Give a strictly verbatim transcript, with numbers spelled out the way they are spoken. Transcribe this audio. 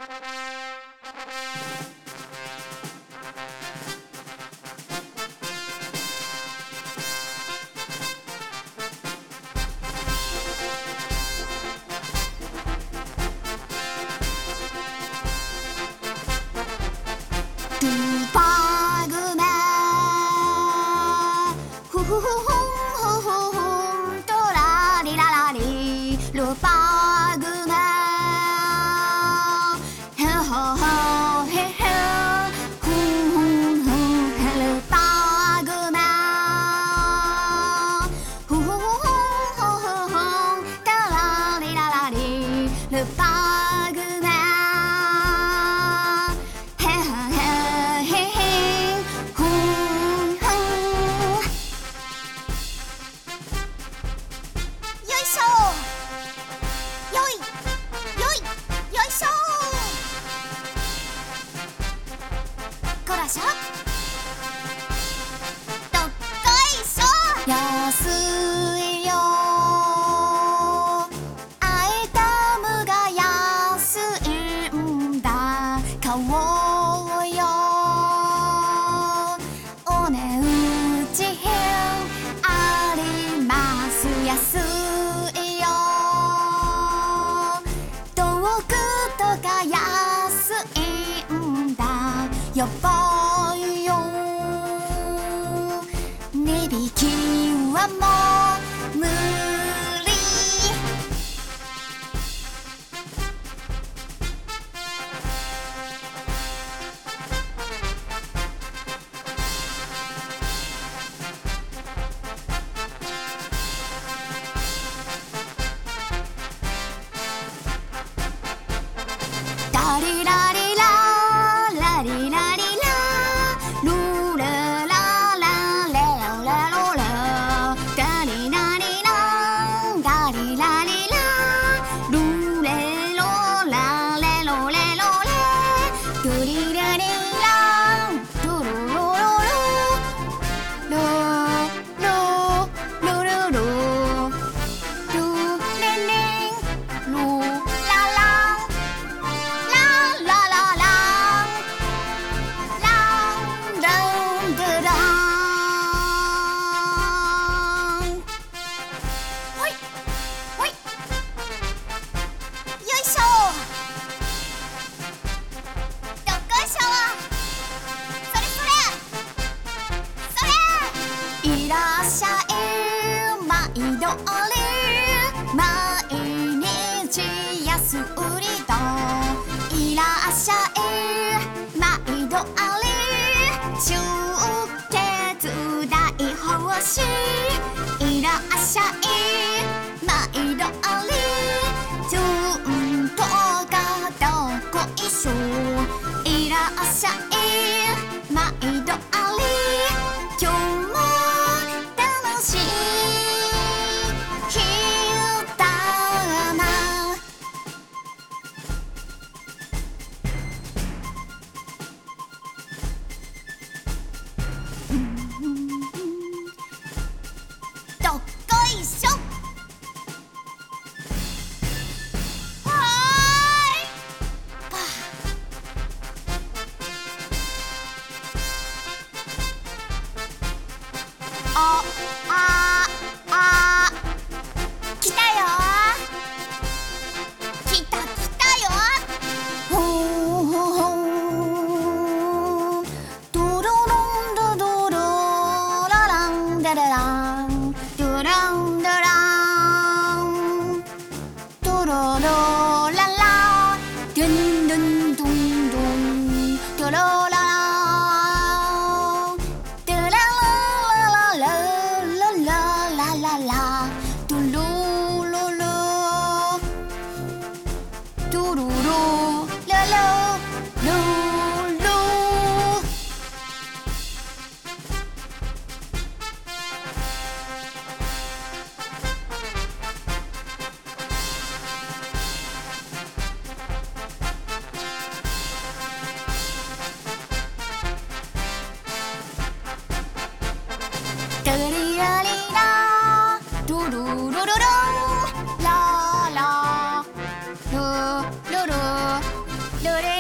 ルパグメフフフフンフフフントラリララリルパグメヘホホヘヘフンフンフンヘルパグメフフフフンフフフントラリララリルパグメしょどっこいしょ安いよアイテムが安いんだ買おうよお値打ち品あります安いよ道具とか安いんだよっぽ値引きはもう無理ダリラリララリラリラルレララレロレロレダリラリラダリラリラルレロラレロレロレドリラリラドロロロロロロロロロルレレンルララララララいらっしゃい毎度あれ毎日安売りだいらっしゃい毎度あれ出血大欲しいいらっしゃい毎度あれずんとがどこいしょいらっしゃい毎度あれ今日も楽しい日だなどっこいしょルル